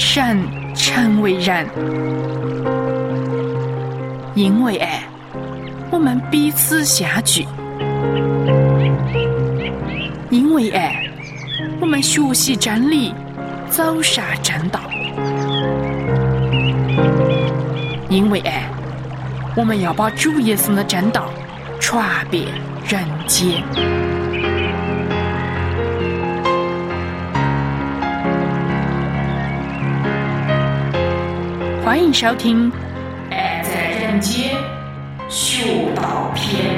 闪成为燃。因为爱，我们彼此相聚；因为爱，我们学习真理，走上正道；因为爱，我们要把主耶稣的真道传遍人间。欢迎收听《爱在人间学道篇》。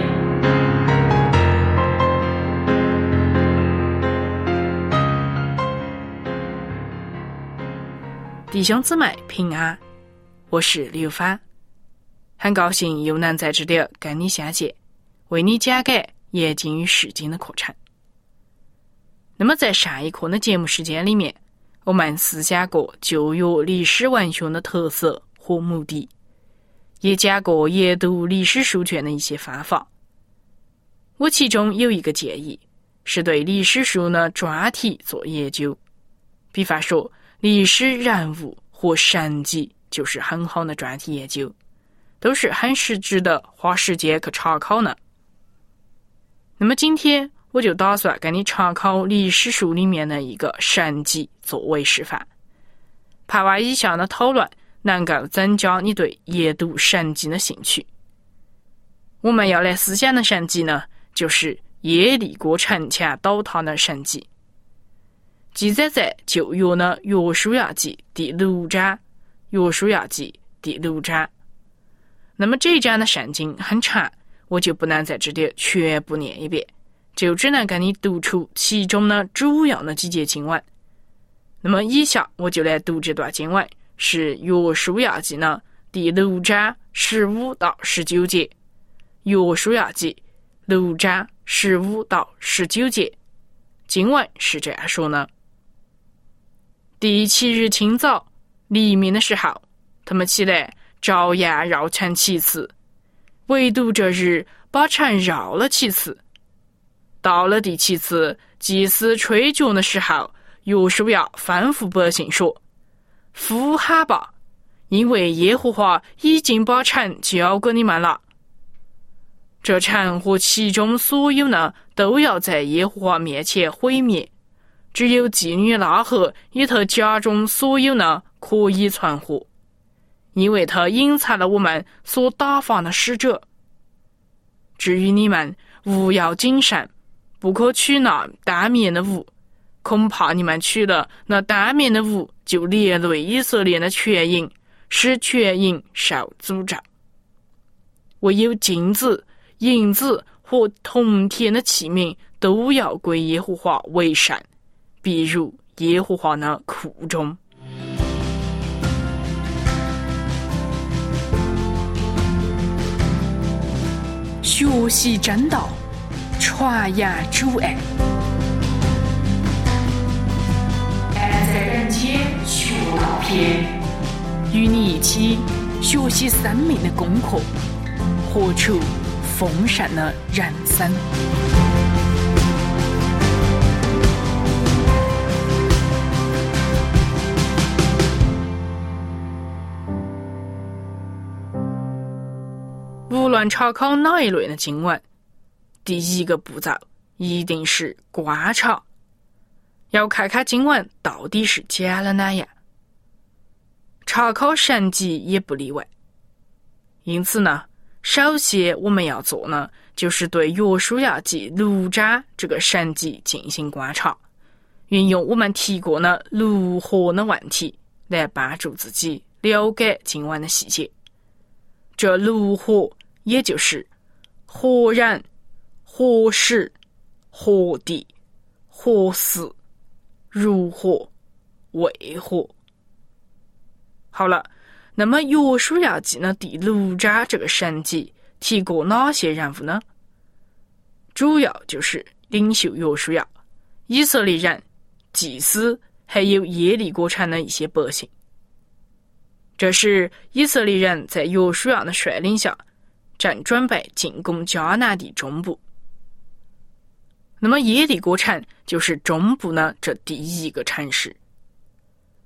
弟兄姊妹平安，我是刘芳，很高兴又能在这里跟你相见，为你讲解耶经与释经的课程。那么在上一课的节目时间里面，我们思想过旧约历史文学的特色和目的，也讲过阅读历史书卷的一些方法。我其中有一个建议，是对历史书的专题做研究，比方说历史人物和神迹就是很好的专题研究，都是很实质的花时间去查考呢。那么今天我就打算跟你查考历史书里面的一个神迹作为示范，盼望以下的讨论能够增加你对阅读神迹的兴趣。我们要来思想的神迹呢，就是耶利哥城墙倒塌的神迹，记载在旧约的约书亚记第6章。约书亚记第6章。那么这一章的圣经很长，我就不能在这里全部念一遍，就只能跟你读出其中的主要的几节经文。那么以下我就来读这段经文，是约书亚记的第6章15到19节。约书亚记6章15到19节，经文是这样说呢：第7日清早，黎明的时候，他们起来照样绕城7次，唯独这日把城绕了7次。到了第7次，祭司吹角的时候，约书亚吩咐百姓说：呼喊吧，因为耶和华已经把城交给你们了。这城和其中所有呢，都要在耶和华面前毁灭，只有妓女拉合与他家中所有呢可以存活，因为他隐藏了我们所打发的使者。至于你们，务要谨慎，不可取那单面的物，恐怕你们取了那单面的物，就连累以色列的全营，使全营受诅咒。唯有金子、银子和铜铁的器皿都要归耶和华为圣，比如耶和华的库中。学习真道，传扬主爱。爱在人间学道篇，与你一起学习生命的功课，活出丰盛的人生。无论查考哪一类的经文，第一个步骤一定是观察，要看看经文到底是讲了哪样。查考神迹也不例外。因此呢，首先我们要做呢，就是对约书亚记6章这个神迹进行观察，运用我们提过的如何的问题来帮助自己了解经文的细节。这如何也就是何人、何时、何地、何时、如何、为何。好了，那么约书亚记的第6章这个神迹提过哪些人物呢？主要就是领袖约书亚、以色列人、祭司，还有耶利哥城的一些百姓。这是以色列人在约书亚的率领下，正准备进攻迦南地中部。那么耶利哥城就是中部的这第一个城市。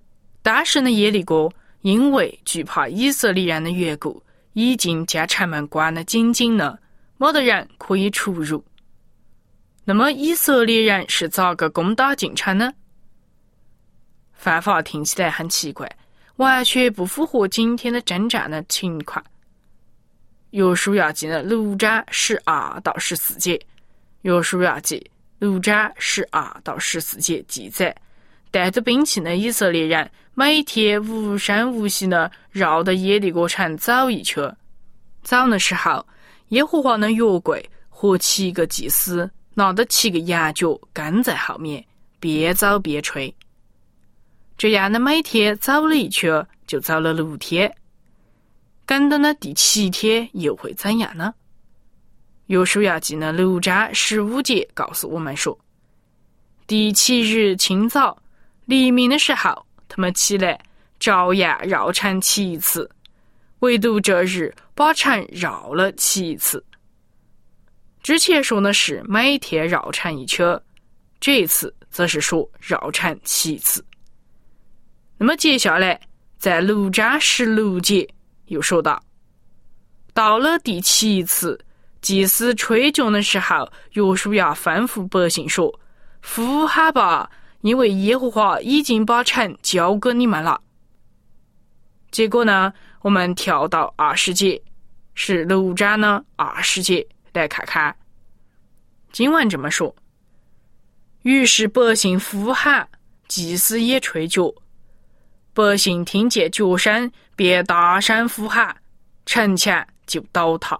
大神的耶利哥因为惧怕以色列人的缘故，已经将城门关得紧紧的，没得人可以出入。那么以色列人是咋个攻打进城呢？方法听起来很奇怪，完全不符合今天的征战的情况。约书亚记的6章12到14节，约书亚记6章12到14节记载，带着兵器的以色列人每天无声无息地绕着耶利哥城走一圈。走的时候，耶和华的约柜和7个祭司拿着7个羊角跟在后面，边走边吹。这样的每天走了一圈，就走了6天。跟到了第7天又会怎样呢？约书亚记的6章15节告诉我们说，第7日清早黎明的时候，他们起来照样绕城7次，唯独这日把城绕了7次。之前说的是每天绕城一圈，这一次则是说绕城7次。那么接下来在6章16节又说到了第7次祭司吹角的时候，约书亚吩咐百姓说，呼喊吧，因为耶和华已经把城交给你们了。结果呢，我们跳到20节，是6章呢20节来看看。经文这么说，于是百姓呼喊，祭司也吹角，百姓听见角声，便大声呼喊，城墙就倒塌。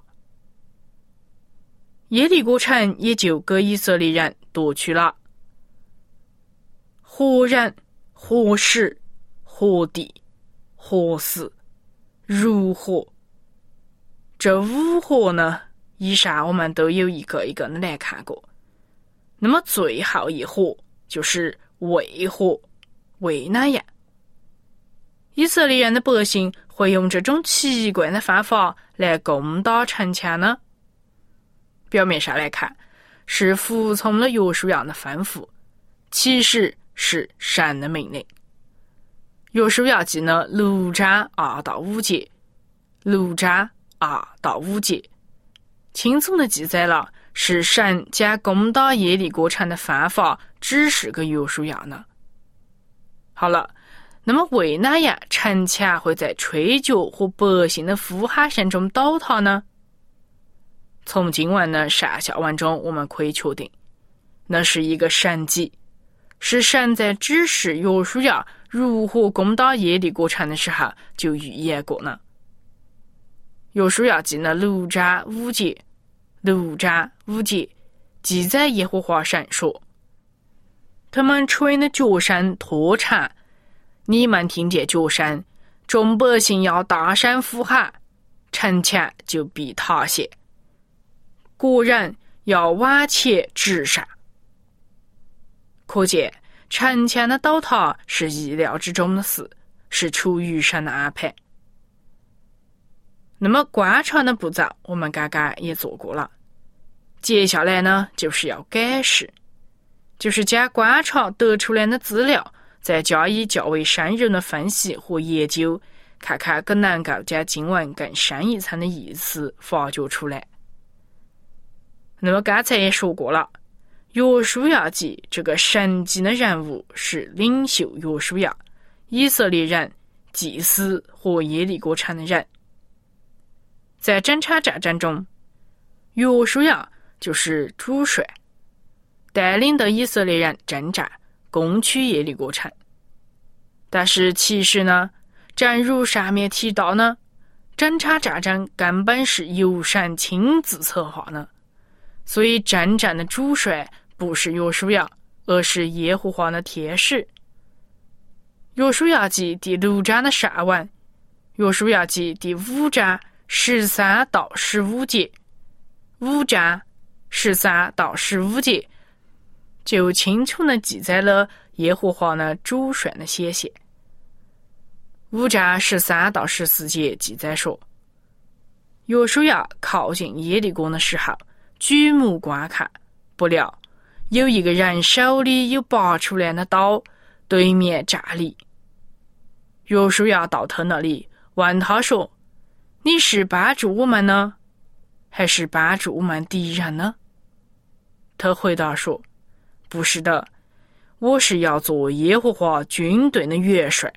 耶利哥城也就给以色列人夺去了。活人、活石、活地、活死、如火，这5活呢，以上我们都有一个一个的来看过。那么最后一活就是为活，为哪样？以色列人的百姓会用这种奇怪的方法来攻打城墙呢？表面上来看，是服从了约书亚的吩咐，其实是神的命令。约书亚记呢6章2到5节，6章2到5节，清楚地记载了是神将攻打耶利哥城的方法指示给约书亚呢。好了，那么为哪样城墙会在吹角和百姓的呼喊声中倒塌呢？从经文的上下文中我们可以确定，那是一个神迹，是神在指示约书亚如何攻打耶利哥城的时候就预言过呢。约书亚记的6章5节，6章5节记载耶和华神说，他们吹的角声拖长，你们听见角声，众百姓要大声呼喊，城墙就必塌陷，国人要往前直上。可见城墙的倒塌是意料之中的事，是出于神的安排。那么观察的步骤我们刚刚也做过了，接下来呢就是要解释，就是将观察得出来的资料再加以较为深入的分析和研究，看看更能够将经文更深一层的意思发掘出来。那么刚才也说过了，约书亚记这个神迹的人物是领袖约书亚、以色列人、祭司和耶利哥城的人。在整场战争中，约书亚就是主帅，带领的以色列人征战，攻取耶利哥城。但是其实呢，正如上面提到呢，整场战争根本是由神亲自策划的，所以征战的主帅不是约书亚，而是耶和华的天使。约书亚记第6章的上文，约书亚记第5章13到15节，5章13到15节就清楚地记载了耶和华的主权的显现。5章13到14节记载说，约书亚靠近耶利哥的时候，举目观看，不料有一个人手里有拔出来的刀，对面站立。 约书亚到他那里问他说，你是帮助我们呢，还是帮助我们敌人呢？他回答说，不是的，我是要做耶和华军队的元帅。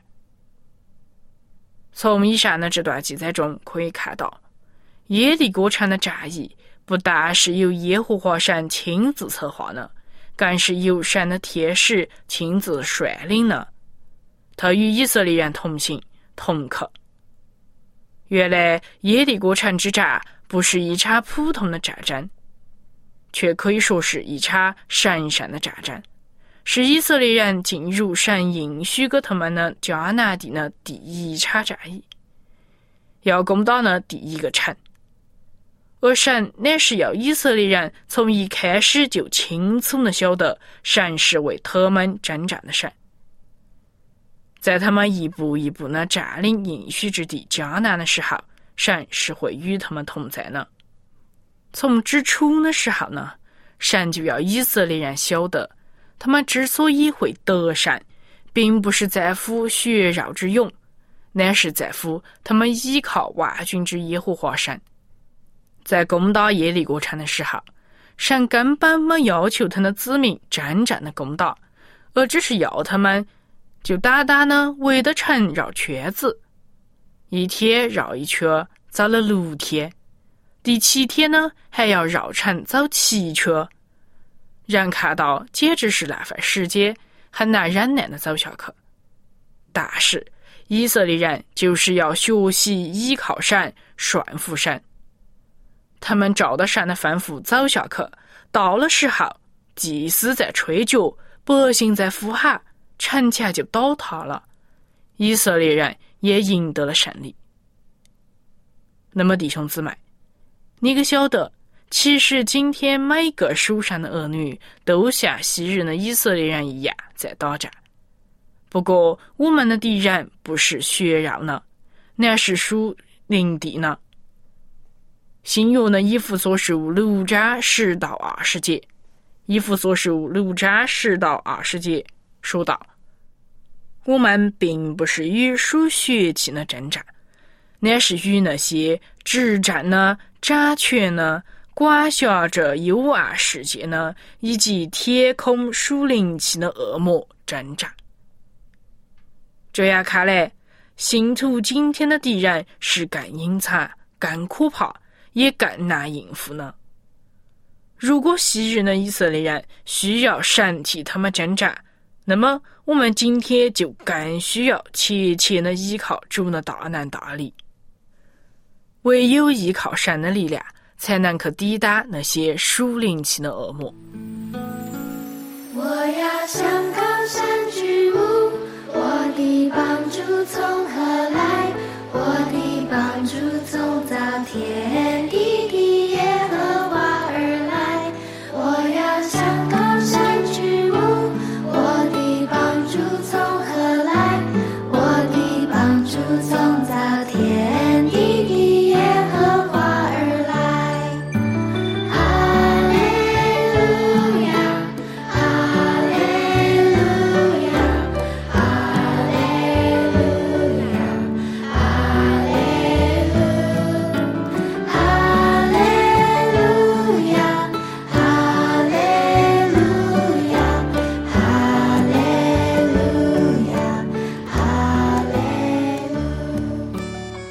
从以上的这段记载中可以看到，耶利哥城的战役不但是由耶和华神亲自策划的，更是由神的天使亲自率领的。他与以色列人同行同克。原来耶利哥城之战不是一场普通的战争，却可以说是一场神圣的战争，是以色列人进入神应许给他们的迦南地的第一场战役，要攻打的第一个城。而神乃是要以色列人从一开始就清楚地晓得神是为他们征战的神。在他们一步一步地占领应许之地迦南的时候，神是会与他们同在的。从之初的时候呢，神就要以色列人晓得，他们之所以会得胜，并不是在乎血肉之勇，乃是在乎他们依靠万军之耶和华神。在攻打耶利哥城的时候，神根本没要求他的子民真正的攻打，而只是要他们就单单的围着城绕圈子，一天绕一圈，走了6天，第7天呢还要绕城走7圈。人看到简直是浪费时间，很难忍耐的走下去。但是以色列人就是要学习依靠神，顺服神。他们照着神的吩咐走下去，到了时候，祭司在吹角，百姓在呼喊，城墙就倒塌了，以色列人也赢得了胜利。那么弟兄姊妹，你可晓得，其实今天每个属神的儿女都像昔日的以色列人一样在打仗。不过我们的敌人不是血肉呢，乃是属灵地呢。新约的以弗所书6章10到20节，以弗所书6章10到20节说道，我们并不是与属血气的征战，乃是与那些执政呢、掌权呢、管辖着幽暗世界呢，以及天空属灵气的恶魔征战。这样看来，信徒今天的敌人是更隐藏、更可怕，也更难应付呢。如果昔日的以色列人需要神替他们征战，那么我们今天就更需要切切的依靠主的大能大力。唯有依靠神的力量，才能去抵挡那些属灵气的恶魔。 我要向高山举目，我的帮助从何来？我的帮助从造天地的耶和华而来。我要向高山举目，我的帮助从何来？我的帮助从造天地的耶和华而来。哈利路亚，哈利路亚，哈利路亚，哈利路，哈利路亚，哈利路亚，哈利路亚，哈利路。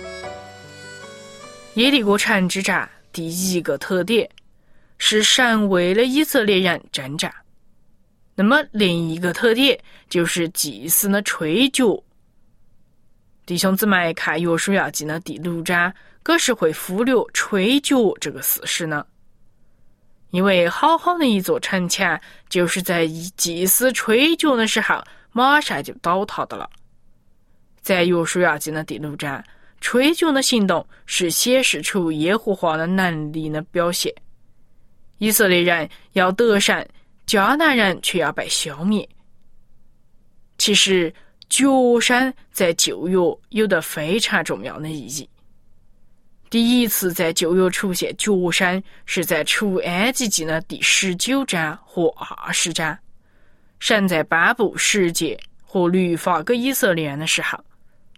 耶利哥城之战第一个特点是神为了以色列人征战，那么另一个特点就是祭司的吹角。弟兄姊妹看约书亚记的第6章，可是会忽略吹角这个事实呢？因为好好的一座城墙，就是在祭司吹角的时候，马上就倒塌的了。在约书亚记的第6章，吹角的行动是显示出耶和华的能力的表现。以色列人要得胜，迦南人却要被消灭。其实角声在旧约有着非常重要的意义。第一次在旧约出现角声是在出埃及记的第19章和20章，神在颁布十诫和律法给以色列人的时候，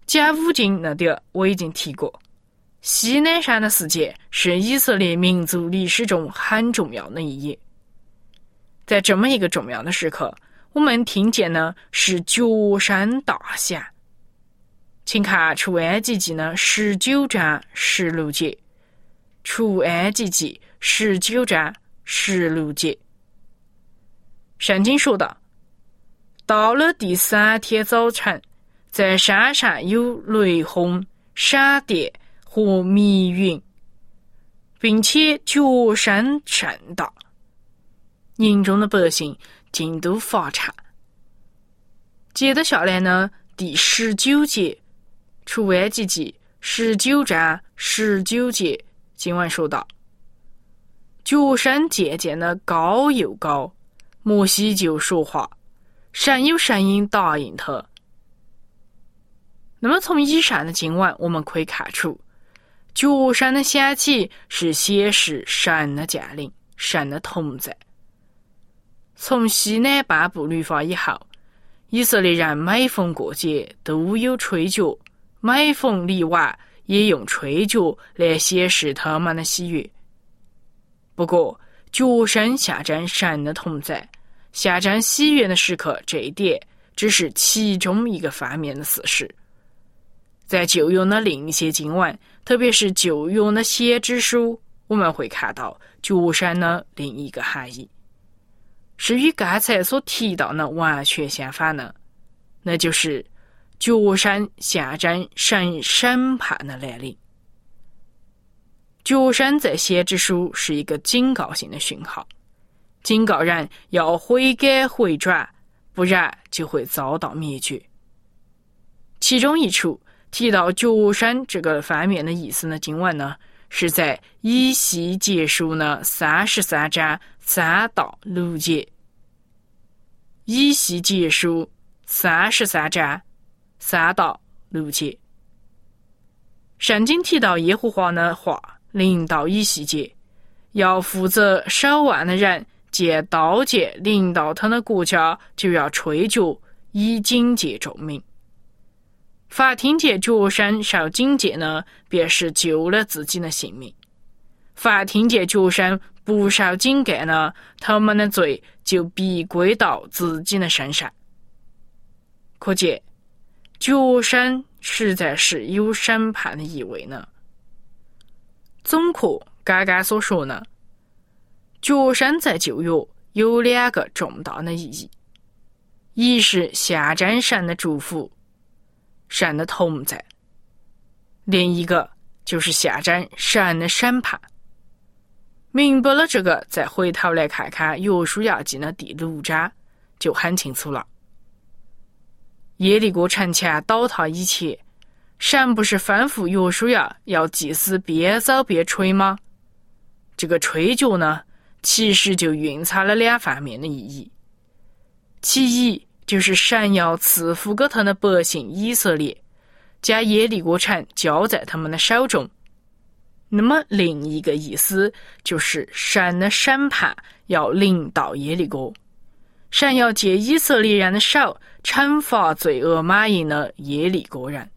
甲午经那点我已经提过，西奈山的事件是以色列民族历史中很重要的一页。在这么一个重要的时刻，我们听见呢是脚山大侠。请看出埃及记呢19章16节，出埃及记19章16节。圣经说道，到了第3天早晨，在山上有雷轰、闪电和密云，并且脚声甚大，营中的百姓尽都发颤。接着下来呢，第19节，出埃及记19章19节，经文说道，脚声渐渐的高又高，摩西就说话，神有声音答应他。那么从以上的经文我们可以看出，脚声的响起是显示神的降临，神的同在。从西奈颁布律法以后，以色列人每逢过节都有吹角，每逢例外也用吹角来显示他们的喜悦。不过脚声象征神的同在，象征喜悦的时刻，这一点只是其中一个方面的事实。在旧约的另一些经文，特别是旧约的先知书，我们会看到脚声的另一个含义，是与刚才所提到的完全相反的，那就是脚声象征神审判的来临。脚声在先知书是一个警告性的讯号，警告人要悔改回转，不然就会遭到灭绝。其中一处提到脚声这个方面的意思的经文呢，是在以西结书的33章3到6节。以西结书33章3到6节。圣经提到耶和华的话临到以西结，要负责守望的人见刀剑临到他的国家，就要吹角以警戒众民。凡听见脚声受警戒呢，便是救了自己的性命；凡听见脚声不受警戒呢，他们的罪就必归到自己的身上。可见脚声实在是有审判的意味呢。总括刚刚所说呢，脚声在旧约有2个重大的意义，一是象征神的祝福，神的同在；另一个就是象征神的审判。明白了这个，再回头来看看约书亚记的第6章，就很清楚了。耶利哥城墙倒塌以前，神不是吩咐约书亚要祭司边走边吹吗？这个吹角呢，其实就蕴藏了2方面的意义。其一就是神要赐福给他的百姓以色列，将耶利哥城交在他们的手中。那么另一个意思就是神的审判要临到耶利哥，神要借以色列人的手惩罚罪恶满盈的耶利哥人。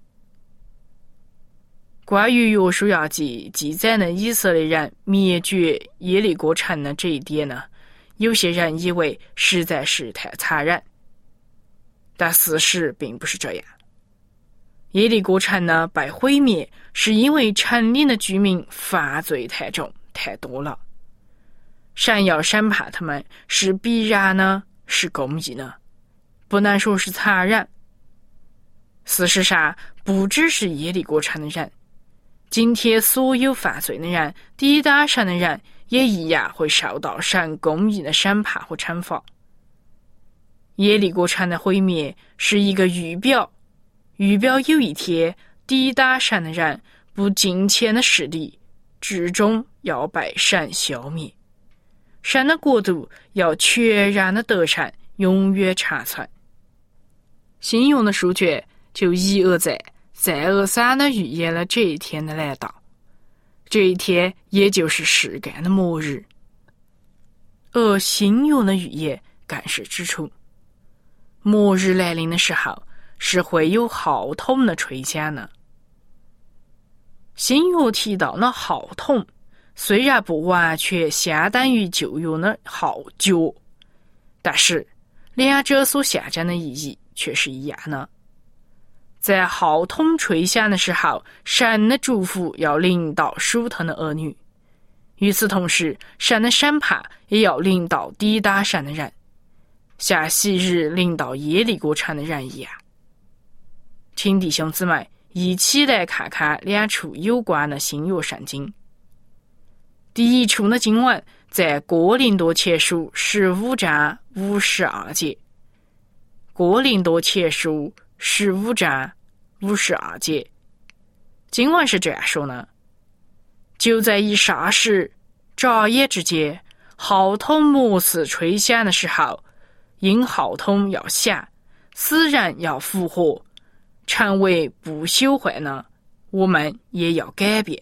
关于约书亚记记载的以色列人灭绝耶利哥城的这一点呢，有些人以为实在是太残忍，但事实并不是这样。耶利哥城呢被毁灭，是因为城里的居民犯罪太重太多了。神要审判他们，是必然呢，是公义呢，不能说是残忍。事实上，不只是耶利哥城的人，今天所有犯罪的人、抵挡神的人，也一样会受到神公义的审判和惩罚。耶利哥城的毁灭是一个预表有一天抵挡神的人、不敬虔的势力最终要被神消灭，神的国度要全然的得胜，永远长存。新约的书卷就一而再再而三的预言了这一天的来到，这一天也就是世界的末日。而新约的预言更是指出，末日来临的时候， 是会有号筒的吹响呢？新约提到那号筒，虽然不完全相当于旧约的号角，但是两者所象征的意义却是一样的。在号筒吹响的时候，神的祝福要临到属他的儿女，与此同时，神的审判也要临到抵挡神的人，像昔日临到耶利哥城的人一样。请弟兄姊妹一起来看看两处有关的新约圣经。第一处的经文在哥林多前书15章52节。哥林多前书15章52节，经文是这样说呢：就在一霎时，眨眼之间，号筒末次吹响的时候，因号筒要响，死人要复活，成为不朽坏呢，我们也要改变。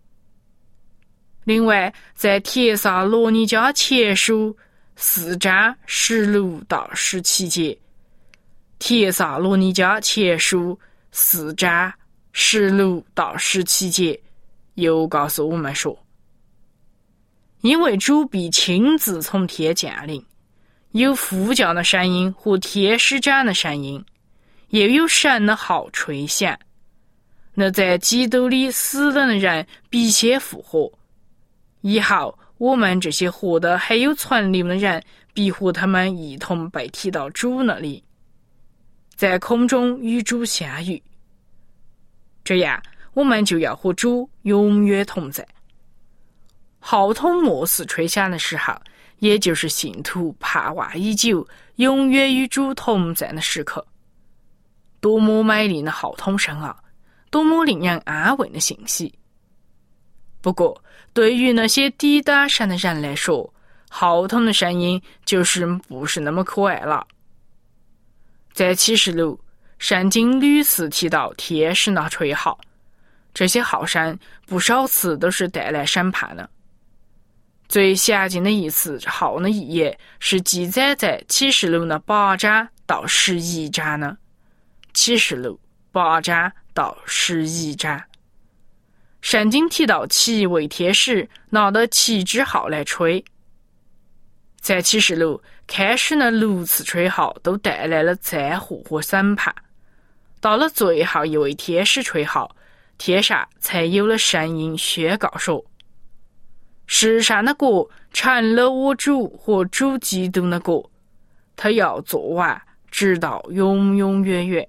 另外，在帖撒罗尼迦前书4章16到17节，帖撒罗尼迦前书4章16到17节又告诉我们说，因为主必亲自从天降临，有呼叫的声音和天使长的声音，也有神的号吹响。那在基督里死了的人必先复活，以后我们这些活的还有存留的人，必和他们一同被提到主那里，在空中与主相遇。这样，我们就要和主永远同在。号筒末次吹响的时候，也就是信徒盼望已久、永远与主同在的时刻。多么美丽的号筒声啊！多么令人安慰的信息。不过，对于那些抵挡神的人来说，号筒的声音就是不是那么可爱了。在启示录，圣经屡次提到天使那吹号，这些号声不少次都是带来审判的。最详尽的一次号的意义是记载在启示录的8章到11章呢。启示录8章到11章，圣经提到7位天使拿着7支号来吹。在启示录开始的6次吹号都带来了灾祸和审判，到了最后一位天使吹号，天上才有了声音宣告说，世上的国成了我主和主基督的国，他要做完，直到永永远远。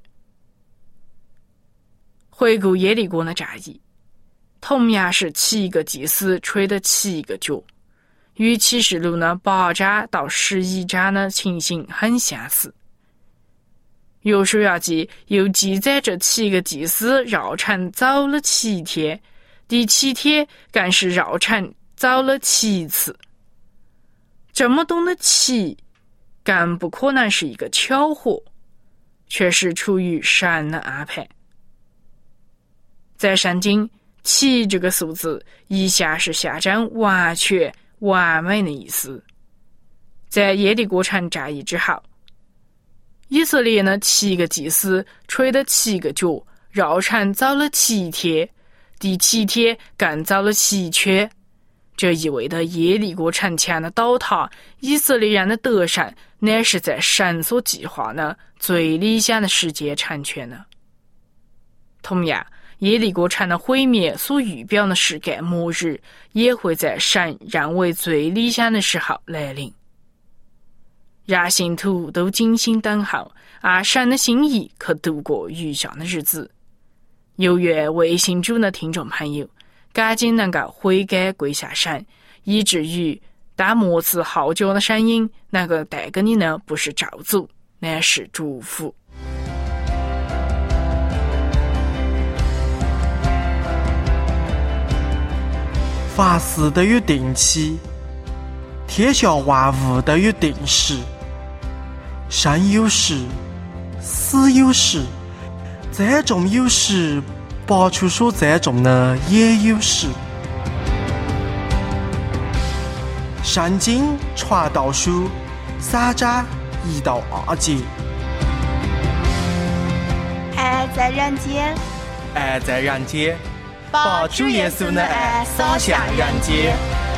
回顾耶利哥的战役，同样是7个祭司吹的7个角，与启示录的8章到11章的情形很相似。约书亚记又记载着7个祭司绕城走了7天，第7天更是绕城走了7次。这么多的7，更不可能是一个巧合，却是出于神的安排。在圣经，7这个数字一向是象征完全完美的意思。在耶利哥城战役之后，以色列的7个祭司吹的7个角，绕城走了7天，第7天更走了7圈。这意味着耶利哥城墙的倒塌，以色列人的得胜，乃是在神所计划的最理想的时间成全的。同样，耶利哥城的毁灭所预表的世界末日，也会在神认为最理想的时候来临。让信徒都精心等候，按神的心意去度过余下的日子。有愿未信主的听众朋友赶紧能够悔改归向神，以至于当末次号角的声音能够带给你的不是咒诅，乃是祝福。 凡事都有定期，天下万物都有定时。生有时，死有时，栽种有时，拔出所栽种的也有时。圣经传道书3章1到2节。 在人间， 爱在人间，把主耶稣的爱洒向人间。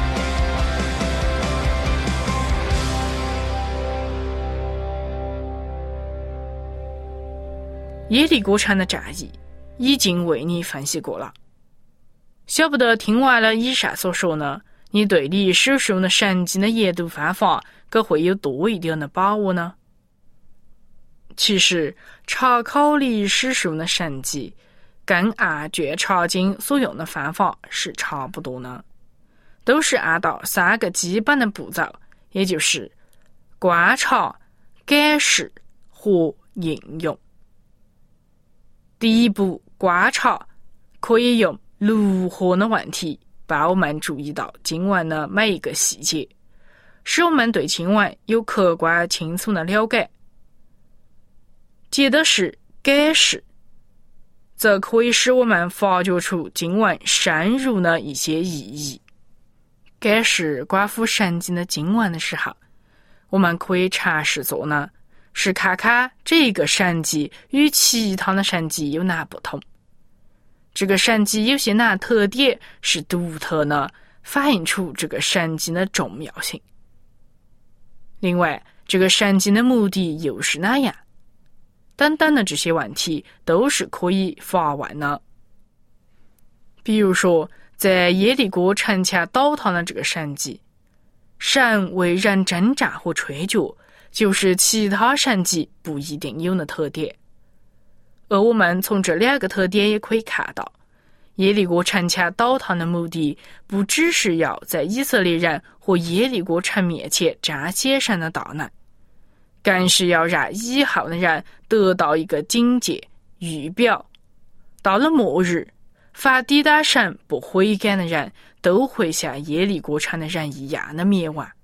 耶利哥城的战役已经为你分析过了，晓不得听完了以上所说呢，你对你手上的圣经的阅读方法可会有多一点的把握呢？其实查考历史书的神迹跟按卷查经所用的方法是差不多的，都是按照3个基本的步骤，也就是观察、解释和应用。第一步，观察，可以用如何的问题帮我们注意到经文的每一个细节，使我们对经文有客观清楚的了解。接的是解释，则可以使我们发掘出经文深入的一些意义。解释关乎圣经的经文的时候，我们可以尝试做呢，是看看这个神迹与其他的神迹有哪不同，这个神迹有些哪特点是独特呢，反映出这个神迹的重要性。另外，这个神迹的目的又是哪样？等等的这些问题都是可以发问的。比如说，在耶利哥城墙倒塌的这个神迹，神为人征战和吹角，就是其他神迹不一定有的特点。而我们从这2个特点也可以看到，耶利哥城墙倒塌的目的不只是要在以色列人和耶利哥城面前彰显神的大能，更是要让以后的人得到一个警戒预表，到了末日，凡抵挡神不悔改的人都会像耶利哥城的人一样的灭亡。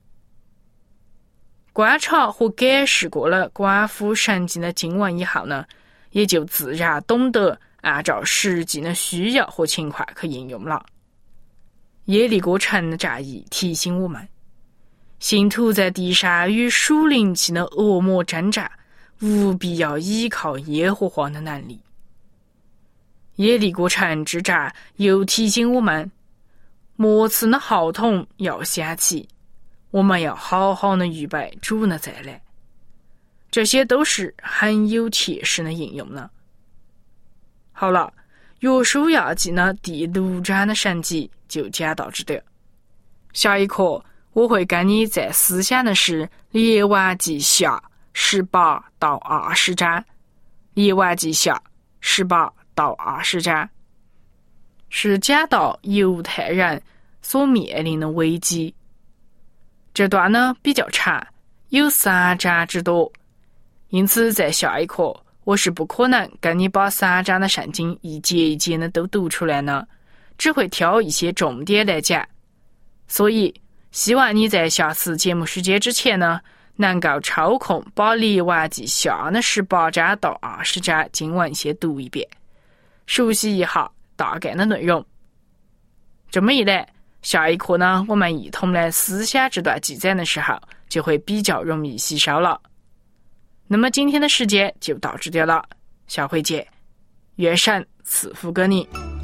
观察和解释过了关乎神经的经文以后呢，也就自然懂得按照实际的需要和情况去应用了。耶利哥城的战役提醒我们，信徒在地上与属灵气的恶魔征战，务必要依靠耶和华的能力。耶利哥城之战又提醒我们，末次的号筒要响起，我们要好好的预备主的再来。这些都是很有切实的应用呢。好了，约书亚记的第6章的神迹就讲到这里。下一课我会跟你再思想的是列王记下18到20章。列王记下18到20章是讲到犹太人所面临的危机。这段呢比较长，有3章之多，因此在下一课我是不可能跟你把3章的圣经一节一节的都读出来呢，只会挑一些重点来讲。所以希望你在下次节目时间之前呢，能够抽空把列王记下的18章到20章经文先读一遍，熟悉一下大概的内容。这么一来，下一课呢，我们一同来思想这段记载的时候，就会比较容易吸收了。那么今天的时间就到这里了，下回见，愿神赐福给你。